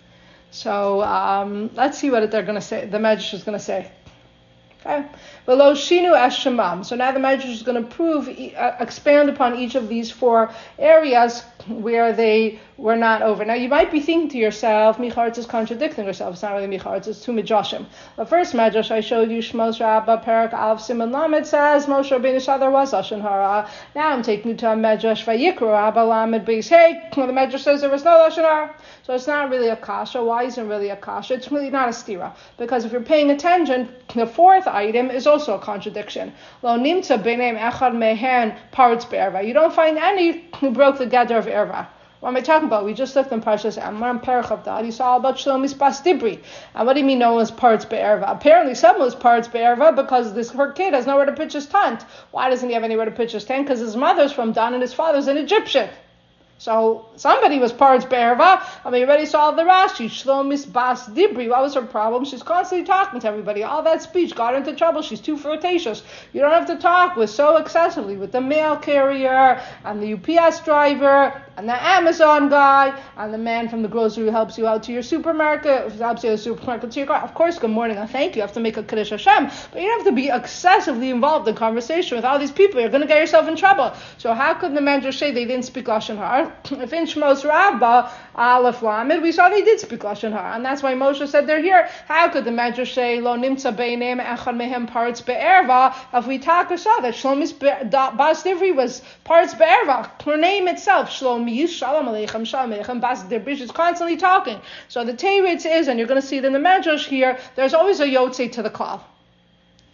So let's see what they're going to say. The Medrash is going to say. Okay. Velo shinu es shemam. So now the Medrash is going to expand upon each of these four areas where they were not over. Now you might be thinking to yourself, Micharitz is contradicting herself. It's not really Micharitz, it's two Midrashim. The first Medrash I showed you, Shmos Rabbah, Perak Aleph Siman Lamed, says Moshe Rabbeinu saw there was Lashon Hara. Now I'm taking you to a Medrash Vayikra Rabbah Lamed Beis Hey. The Medrash says there was no Lashon Hara. So it's not really a kasha. Why isn't it really a kasha? It's really not a stira. Because if you're paying attention, the fourth item is also a contradiction. Lo nimtza b'neim echad mehen paretz be'erva. You don't find any who broke the gather of Erva. What am I talking about? We just looked in Parshas Emor and Perach Avdad. You saw about Shlomis Bas Dibri. And what do you mean no one was Paretz Be'erva? Apparently someone was Paretz Be'erva because her kid has nowhere to pitch his tent. Why doesn't he have anywhere to pitch his tent? Because his mother's from Dan and his father's an Egyptian. So somebody was Paretz Be'erva. I mean, you already saw the Rashi. Shlomis Bas Dibri. What was her problem? She's constantly talking to everybody. All that speech got her into trouble. She's too flirtatious. You don't have to talk with so excessively with the mail carrier and the UPS driver and the Amazon guy and the man from the grocery who helps you out to your supermarket, helps you to the supermarket to your car. Of course, good morning and thank you. You have to make a Kiddush Hashem, but you don't have to be excessively involved in conversation with all these people. You're going to get yourself in trouble. So how could the Medrash say they didn't speak Lashon Hara? If in Shmos Rabbah, Aleph Lamed, we saw they did speak Lashon Hara, and that's why Moshe said they're here. How could the Medrash say Lo Nimtza Beineim Echad Mehem Paretz Be'erva? If we talk or saw that Shlomis Bas Dibri was Paretz Be'erva, her name itself, Shlomi Shalom Aleichem Shalom Aleichem Bas Dibri, is constantly talking. So the Teretz is, and you're going to see it in the Medrash here, there's always a Yotzei to the Klal.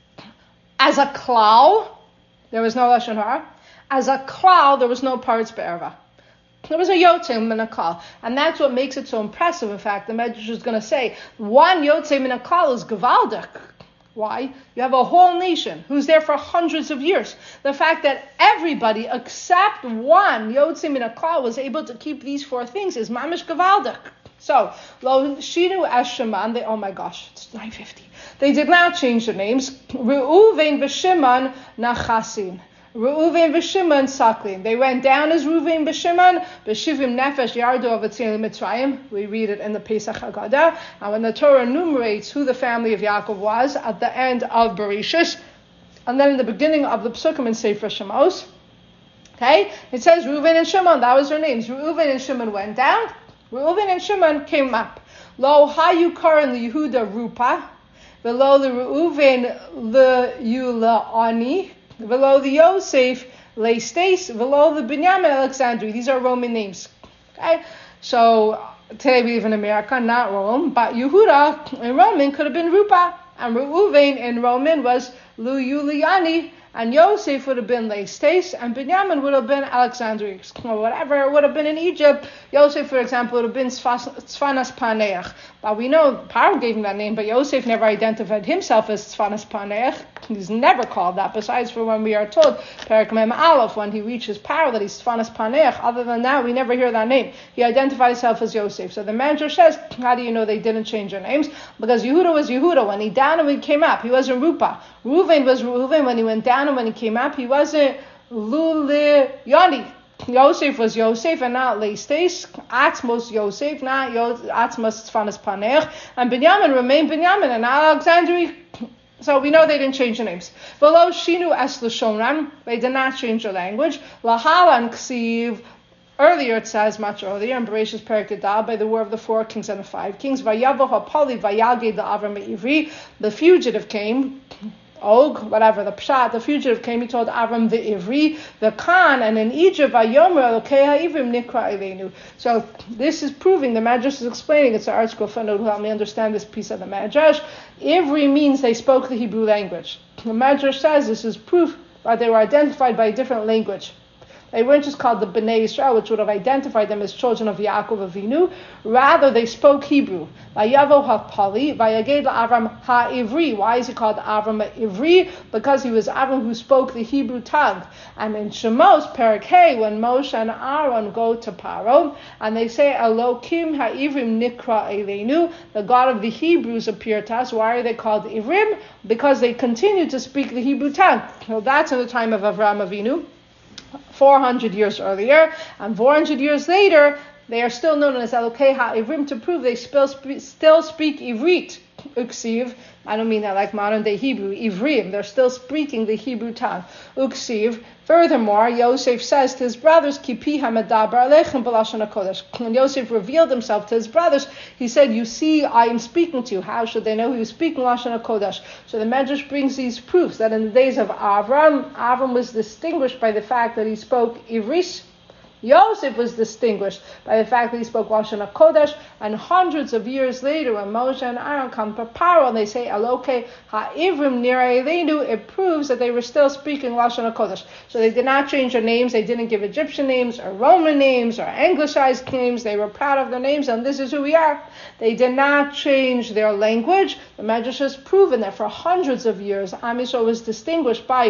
As a klal, there was no lashon hara. As a klal, there was no parts be'erva. There was a yotzei min a klal, and that's what makes it so impressive. In fact, the Medrash is going to say one yotzei min a klal is gevaldik. Why? You have a whole nation who's there for hundreds of years. The fact that everybody except one yotzei min a klal was able to keep these four things is mamish gevaldik. So, lo shinu es sheman, oh my gosh, it's 9:50. They did not change their names. Reuven v'Shimon nachasin. Reuven v'Shimon saklin. They went down as Reuven v'Shimon, b'shivim nefesh yardu avatzil Mitzrayim. We read it in the Pesach Haggadah. And when the Torah enumerates who the family of Yaakov was at the end of Bereshis, and then in the beginning of the Psukim in Sefer Shemos, okay, it says Reuven and Shimon. That was their names. Reuven and Shimon went down. Reuven and Shimon came up. Lo hayukar in the Yehuda Rupa, below the Reuven the Yulani, below the Yosef Leistes, below the Binyamin Alexandri. These are Roman names. Okay, so today we live in America, not Rome, but Yehuda in Roman could have been Rupa, and Reuven in Roman was Lu Yuliani, and Yosef would have been Leistes, and Binyamin would have been Alexandria, or whatever it would have been in Egypt. Yosef, for example, would have been Tzfanas Paneach. But we know Paro gave him that name, but Yosef never identified himself as Tzfanas Paneach. He's never called that, besides for when we are told, Perek Mem Aleph, when he reaches Paro, that he's Tzfanas Paneach. Other than that, we never hear that name. He identified himself as Yosef. So the manager says, how do you know they didn't change their names? Because Yehuda was Yehuda. When he down and when he came up, he wasn't Rupa. Reuven was Reuven. When he went down and when he came up, he wasn't Luliyani. Yosef was Yosef and not Leistes. Atzmos Yosef, not Atzmos Tzfanas Paneach. And Binyamin remained Binyamin and not Alexandria. So we know they didn't change the names. Below Shinu Es L'Shonram, they did not change their language. Lahalan Ksiv, earlier it says, much earlier, in Bereshis Perek Yudal, by the word of the 4 kings and the 5 kings, Vayavo HaPali Vayaged Avram Ivri, the fugitive came, Og, whatever, the Pshat, the fugitive came, he told Avram the Ivri, the Khan, and in Egypt, Vayomer Elokei HaIvrim Nikra Elenu. So this is proving, the Medrash is explaining, it's an art school footnote who helped me understand this piece of the Medrash. Ivri means they spoke the Hebrew language. The Medrash says this is proof that they were identified by a different language. They weren't just called the Bnei Yisrael, which would have identified them as children of Yaakov Avinu. Rather, they spoke Hebrew. Vayavo ha'pali, vayaged la'Avram ha'ivri. Why is he called Avram ha'ivri? Because he was Avram who spoke the Hebrew tongue. And in Shemos, Perek Hey, when Moshe and Aaron go to Paro, and they say, Elokim ha'ivrim nikra elenu, the God of the Hebrews appeared to us. Why are they called Ivrim? Because they continued to speak the Hebrew tongue. So that's in the time of Avraham Avinu. 400 years earlier, and 400 years later, they are still known as Elokei HaIvrim, to prove they still speak Ivrit, Uksiv. I don't mean that like modern day Hebrew, Ivrim. They're still speaking the Hebrew tongue, Uksiv. Furthermore, Yosef says to his brothers, Kipi hamadabar alechem b'lashon hakodesh. When Yosef revealed himself to his brothers, he said, you see, I am speaking to you. How should they know he was speaking Lashon HaKodesh? So the Medrash brings these proofs that in the days of Avram was distinguished by the fact that he spoke Ivris. Yosef was distinguished by the fact that he spoke Lashon HaKodesh, and hundreds of years later, when Moshe and Aaron come to Paro and they say Elokei HaIvrim Nirei Elenu, it proves that they were still speaking Lashon HaKodesh. So they did not change their names. They didn't give Egyptian names or Roman names or anglicized names. They were proud of their names, and this is who we are. They did not change their language. The Medrash has proven that for hundreds of years, Am Yisrael was distinguished by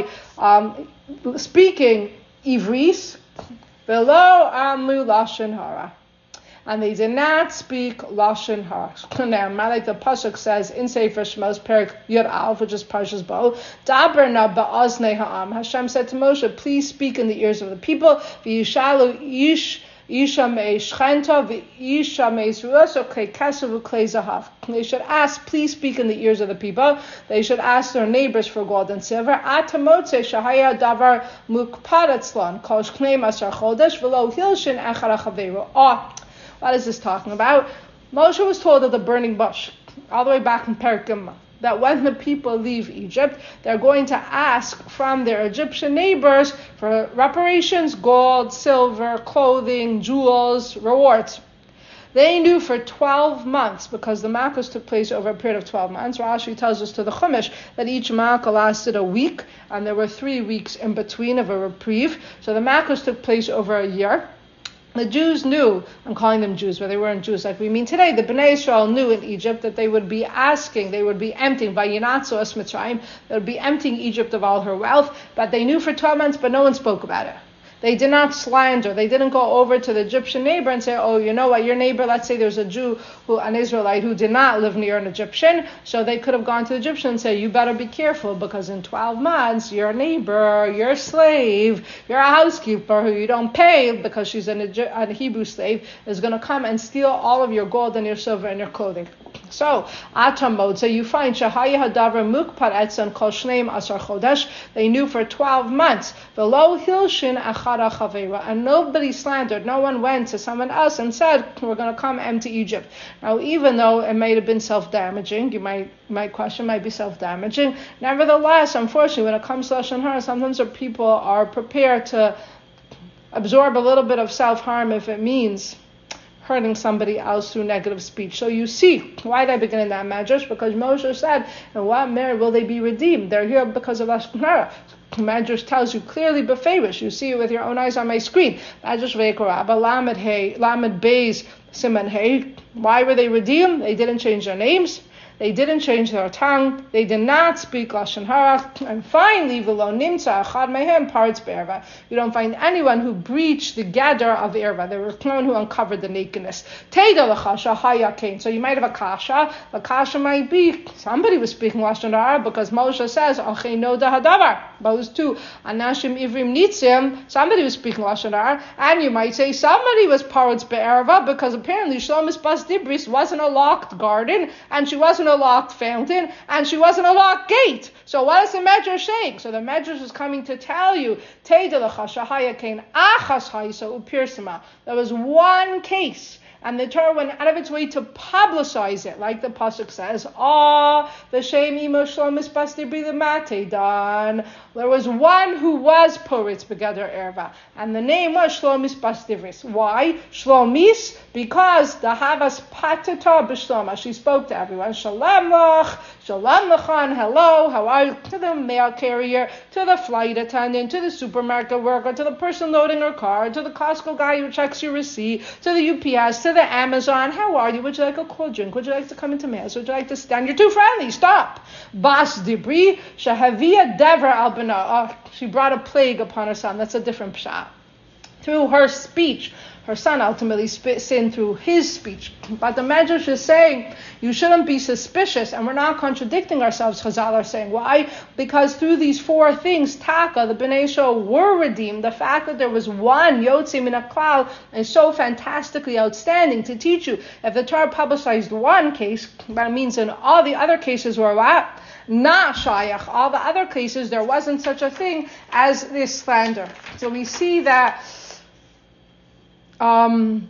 speaking Ivris, below Amu Lashon Hara. And they did not speak Lashon Hara. Now, like the Pasuk says in Sefer Shemos, Perek Yud Aleph, which is Parshas Bo, Daber na ba'aznei ha'am. Hashem said to Moshe, please speak in the ears of the people. V'yishalu Isha me shchenta v'isha me zruas okei kesav u'klei zahav. They should ask, please speak in the ears of the people. They should ask their neighbors for gold and silver. Atamotze shahaya davar mukpad etzlan kol shknei masar chodesh v'lo hilshin echad hachaveru. What is this talking about? Moshe was told of the burning bush, all the way back in Perek Gimel, that when the people leave Egypt, they're going to ask from their Egyptian neighbors for reparations, gold, silver, clothing, jewels, rewards. They knew for 12 months, because the Makkos took place over a period of 12 months. Rashi tells us to the Chumash that each Makkah lasted a week, and there were 3 weeks in between of a reprieve. So the Makkos took place over a year. The Jews knew, I'm calling them Jews, but they weren't Jews like we mean today. The Bnei Israel knew in Egypt that they would be emptying, Vayinatzu es Mitzrayim, they would be emptying Egypt of all her wealth, but they knew for 12 months, but no one spoke about it. They did not slander. They didn't go over to the Egyptian neighbor and say, oh, you know what, your neighbor, let's say there's a Jew, an Israelite, who did not live near an Egyptian, so they could have gone to the Egyptian and say, you better be careful, because in 12 months, your neighbor, your slave, your housekeeper, who you don't pay because she's a Hebrew slave, is going to come and steal all of your gold and your silver and your clothing. So, Atamod, so you find Shahaya Hadavar Mukpar Etzan Kol Shneim Asar Chodesh, they knew for 12 months, Velo Hilshin Achara Chavera, and nobody slandered, no one went to someone else and said, we're going to come empty Egypt. Now, even though it might have been self-damaging, my question might be self-damaging, nevertheless, unfortunately, when it comes to Lashon Hara, sometimes people are prepared to absorb a little bit of self-harm if it means hurting somebody else through negative speech. So you see, why did I begin in that Medrash? Because Moshe said, and what merit will they be redeemed? They're here because of Lashon Hara. Medrash tells you clearly, beferish. You see it with your own eyes on my screen. Medrash Veikorabba, Lamed Hey, Lamed Beis, Siman Hey. Why were they redeemed? They didn't change their names. They didn't change their tongue. They did not speak Lashon Hara. And finally, v'lo nimtza achad mehem paritz be'erva. You don't find anyone who breached the gather of erva. There was no one who uncovered the nakedness. Teida l'chasha hayakain. So you might have a kasha. The kasha might be somebody was speaking Lashon Hara, because Moshe says achei no da hadavar. Those two anashim ivrim nitzim. Somebody was speaking Lashon Hara, and you might say somebody was paritz be'erva, because apparently Shlomis Bas Dibris wasn't a locked garden, and she wasn't a locked fountain, and she wasn't a locked gate. So what is the Medrash saying? So the Medrash is coming to tell you, there was one case, and the Torah went out of its way to publicize it, like the pasuk says, v'shem imo shlomis bas dibri l'matei dan. There was one who was poritz begather erva, and the name was Shlomis bas Divris. Why? Shlomis, because the havas patata b'shloma. She spoke to everyone. Shalom lach, shalom lachan, hello, how are you? To the mail carrier, to the flight attendant, to the supermarket worker, to the person loading her car, to the Costco guy who checks your receipt, to the UPS, to the Amazon. How are you? Would you like a cold drink? Would you like to come into Mass? Would you like to stand? You're too friendly. Stop. Bas dibri shahavia dever al. She brought a plague upon her son. That's a different pshat. Through her speech, her son ultimately sinned through his speech. But the Medrash is saying you shouldn't be suspicious, and we're not contradicting ourselves. Chazal are saying why? Because through these 4 things, Taka, the Bnei Israel were redeemed. The fact that there was one Yotzei min HaKlal is so fantastically outstanding to teach you. If the Torah publicized one case, that means in all the other cases were what? Not shayach. All the other cases, there wasn't such a thing as this slander. So we see that Moshe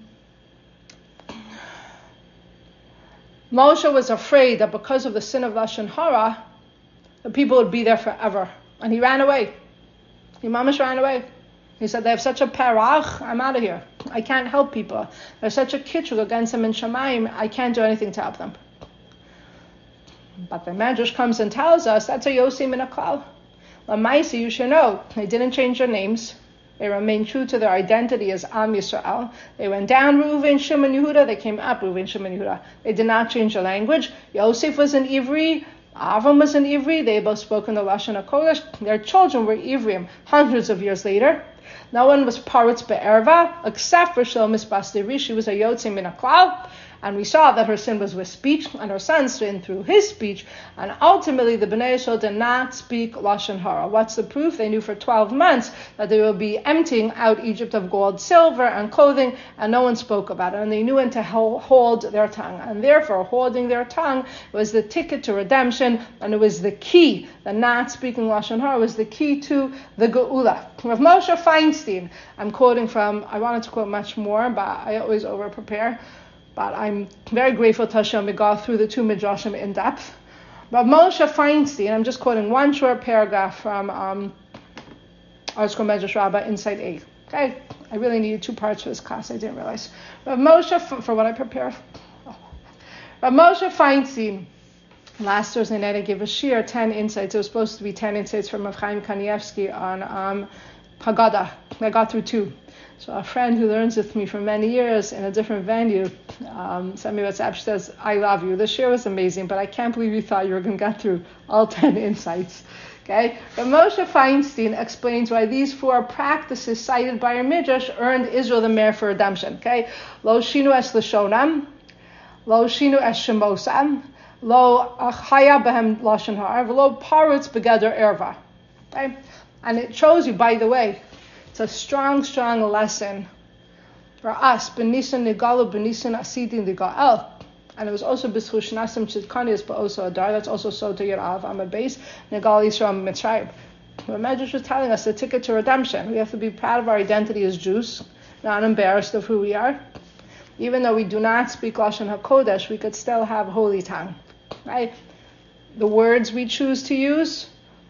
was afraid that because of the sin of Lashon Hara, the people would be there forever. And he ran away. He mamash ran away. He said, they have such a parach, I'm out of here. I can't help people. There's such a kitchug against them in Shemaim, I can't do anything to help them. But the Medrash comes and tells us that's a Yotzei min HaKlal. Lamaisi, you should know, they didn't change their names. They remained true to their identity as Am Yisrael. They went down Reuven, Shimon, Yehuda. They came up Reuven, Shimon, Yehuda. They did not change their language. Yosef was an Ivri. Avram was an Ivri. They both spoke in the Lashon HaKodesh. Their children were Ivrim hundreds of years later. No one was paritz be'erva except for Shlomis bas Divri. She was a Yotzei min HaKlal. And we saw that her sin was with speech, and her son sinned through his speech. And ultimately, the Bnei Yisrael did not speak Lashon Hara. What's the proof? They knew for 12 months that they would be emptying out Egypt of gold, silver, and clothing, and no one spoke about it. And they knew when to hold their tongue. And therefore, holding their tongue was the ticket to redemption, and it was the key. The not speaking Lashon Hara was the key to the Geula. Rav Moshe Feinstein, I'm quoting from, I wanted to quote much more, but I always over-prepare. But I'm very grateful to Hashem we got through the 2 midrashim in depth. But Moshe Feinstein, I'm just quoting one short paragraph from Arskol Medrash Rabbah, Insight 8. Okay, I really needed 2 parts for this class. I didn't realize. Rav Moshe, for what I prepared. Rav Moshe Feinstein. Last Thursday night I gave a shir, 10 insights. It was supposed to be 10 insights from Rav Chaim Kanievsky on Haggadah. I got through 2. So a friend who learns with me for many years in a different venue sent me a WhatsApp. She says, I love you. The shir was amazing, but I can't believe you thought you were going to get through all 10 insights. Okay? But Moshe Feinstein explains why these 4 practices cited by our Midrash earned Israel the merit for redemption. Okay? Lo shinu es lashonam, lo shinu es shemosam, lo chaya behem lashon ha'ar, lo parutz begeder erva. Okay? And it shows you, by the way, it's a strong, strong lesson for us. B'nisan nigalu, b'nisan asidin nigal. And it was also b'zchus nasim tzidkanias, but also adar. That's also Sota Yerav Amad Beis Nigal Yisrael Mitzrayim. The Medrash was telling us the ticket to redemption. We have to be proud of our identity as Jews, not embarrassed of who we are. Even though we do not speak Lashon HaKodesh, we could still have holy tongue. Right? The words we choose to use,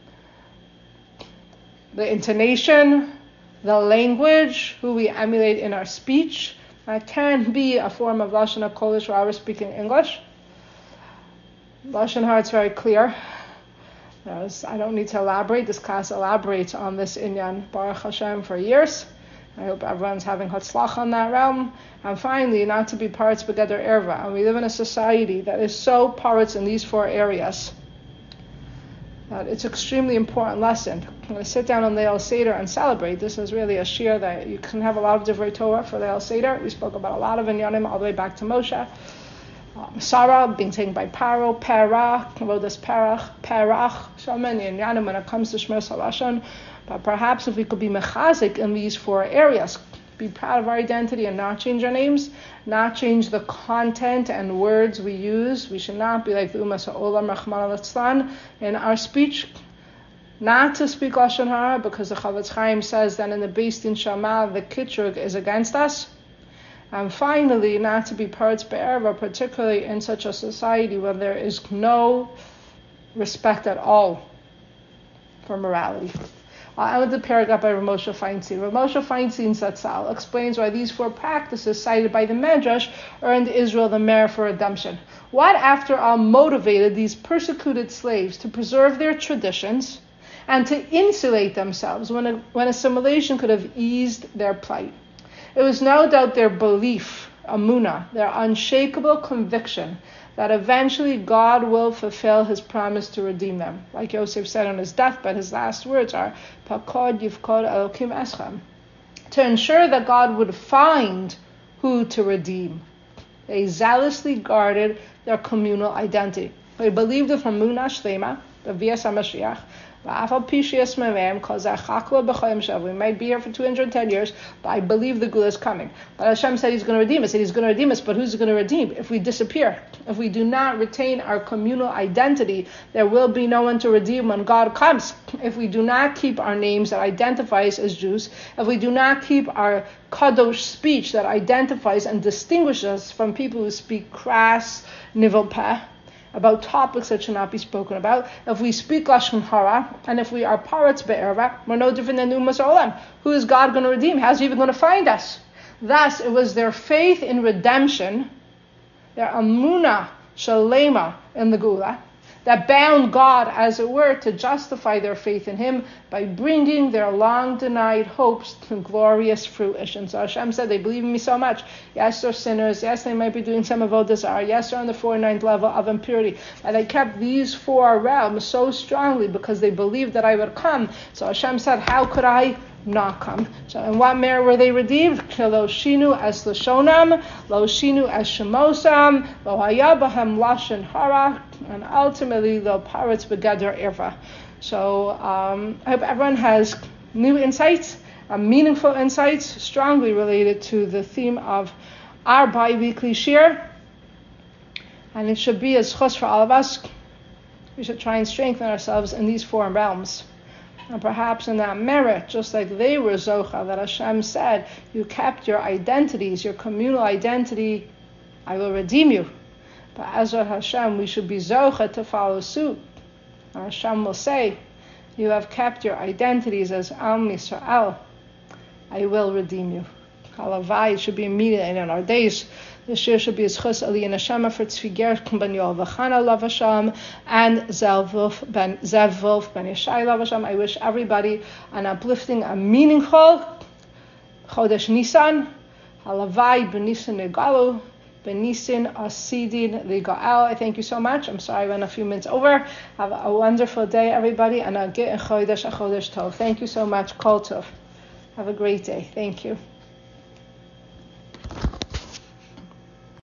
the intonation, the language, who we emulate in our speech, can be a form of Lashon HaKodesh while we're speaking English. Lashon Hara, it's very clear. I don't need to elaborate. This class elaborates on this inyan, Baruch Hashem, for years. I hope everyone's having hatzlach on that realm. And finally, not to be parts begeder erva. And we live in a society that is so parts in these 4 areas that it's an extremely important lesson. When I sit down on Leil Seder and celebrate, this is really a shir that you can have a lot of divrei Torah for Leil Seder. We spoke about a lot of inyanim all the way back to Moshe. Sarah being taken by Paro, Perach, Vodas Perach, so many inyanim when it comes to Shmer Salashon. But perhaps if we could be mechazik in these 4 areas, be proud of our identity and not change our names, not change the content and words we use. We should not be like the Umas HaOlam Rachmana Litzlan in our speech. Not to speak Lashon Hara, because the Chavetz Chaim says that in the Beis Din Shama, the Kitrug is against us. And finally, not to be parts be'erva, particularly in such a society where there is no respect at all for morality. I want the paragraph by Rav Moshe Feinstein. Rav Moshe Feinstein Zatzal explains why these 4 practices cited by the Medrash earned Israel the merit for redemption. What, after all, motivated these persecuted slaves to preserve their traditions and to insulate themselves when assimilation could have eased their plight? It was no doubt their belief, amunah, their unshakable conviction that eventually God will fulfill his promise to redeem them. Like Yosef said on his deathbed, his last words are, Pakod yivkod Elokim eschem. To ensure that God would find who to redeem. They zealously guarded their communal identity. They believed it from Munah Shlema, the Vias HaMashiach, we might be here for 210 years, but I believe the Gula is coming. But Hashem said he's going to redeem us. He's going to redeem us, but who's going to redeem? If we disappear, if we do not retain our communal identity, there will be no one to redeem when God comes. If we do not keep our names that identify us as Jews, if we do not keep our kadosh speech that identifies and distinguishes us from people who speak crass, nivel peh, about topics that should not be spoken about. If we speak Lashon Hara, and if we are parrots be'erva, we're no different than Umas Olam. Who is God going to redeem? How's he even going to find us? Thus, it was their faith in redemption, their amunah shalema in the Gula, that bound God, as it were, to justify their faith in him by bringing their long-denied hopes to glorious fruition. So Hashem said, they believe in me so much. Yes, they're sinners. Yes, they might be doing some avodah zarah. Yes, they're on the 49th level of impurity. And they kept these 4 realms so strongly because they believed that I would come. So Hashem said, how could I not come? So in what manner were they redeemed? Lo shinu es lashonam, lo shinu es shemosam, lo haya bahem lashon hara, and ultimately lo paretz begeder erva. So I hope everyone has new insights, meaningful insights, strongly related to the theme of our bi-weekly shir, and it should be a zchus for all of us. We should try and strengthen ourselves in these 4 realms. And perhaps in that merit, just like they were Zocha, that Hashem said, you kept your identities, your communal identity, I will redeem you. But as a Hashem, we should be Zocha to follow suit. And Hashem will say, you have kept your identities as Am Yisrael. I will redeem you. Halavai, it should be immediate and in our days. This year should be Zchus Aliyah Neshama for Tzvi Gershon ben Yoel V'Chana Lav Hashem and Zev Wolf ben Yeshai Lav Hashem. I wish everybody an uplifting and meaningful Chodesh Nisan. Halavai b'Nisan Negalu, b'Nisan Asidin Ligael. I thank you so much. I'm sorry I went a few minutes over. Have a wonderful day, everybody, and a Chodesh Tov. Thank you so much. Kol Tov. Have a great day. Thank you.